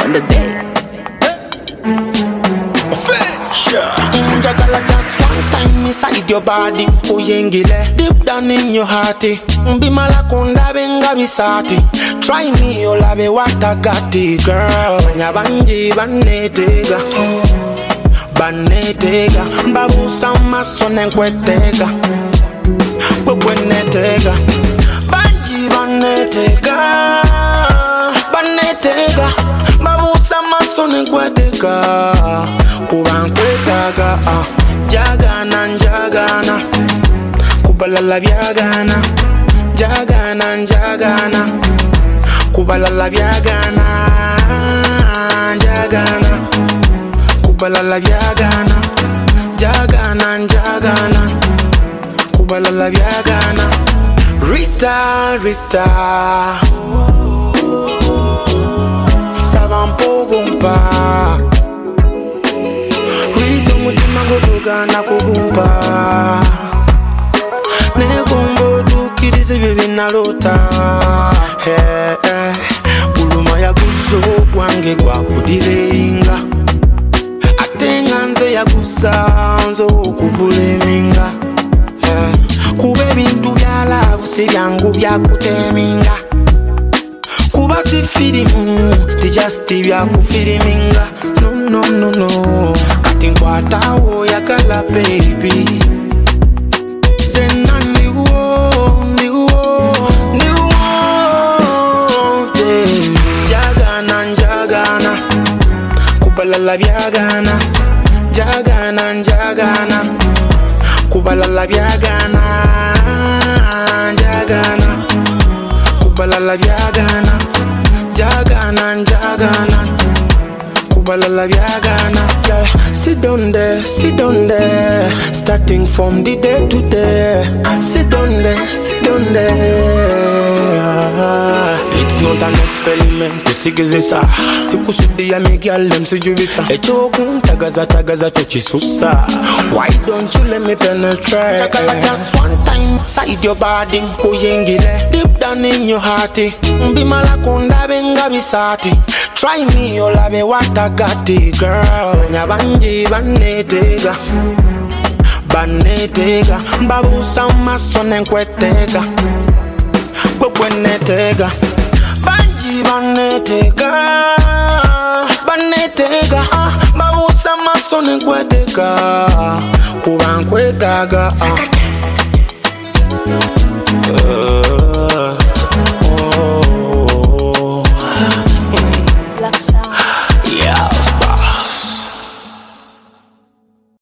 on the beat. Njagala just one time inside your body. Uyengile deep down in your heart. Mbimala kunda benga bisati. Try me olabe watagati girl. Banyabanji banetega. Banetega. Babu sama sonen kwetega. Kwekwenetega. Banji banetega. Banetega. Babu sama sonen kwetega. Kubankwetaga Jagana njagana Kubalala byagana Jagana njagana Kubalala byagana Jagana Kubalala byagana Jagana njagana Kubalala byagana Rita Rita Savampo gumpa Mutima gotoga na kugumpa Negombo tukirize bibi nalota Buluma ya guzo kwange kwa kudirenga Atenga nze ya gusanzo kubuleminga Kube bintu bya love si byangu bya kuteminga Kuba si filimu ti just bya kufiliminga No no no Tinkwata wo yakala baby Zena niwo Jagana njagana Kubalala byagana Jagana njagana Kubalala byagana Jagana Kubalala byagana Jagana njagana Kubalala byagana Sit down there Starting from the day to day Sit down there It's not an experiment kusigizisa Sikusudi ya migyal dem sijubisa Echoku tagaza tochisusa Why don't you let me penetrate Jagala just one time Side your body Kuyengile Deep down in your heart Mbimala kunda benga bisati Try me olabe watagati girl Banyabanji banetega Banetega Babu sama sonen kwetega Kwekwenetega Banji banetega Banetega Babu sama sonen kwetega Kubankwetaga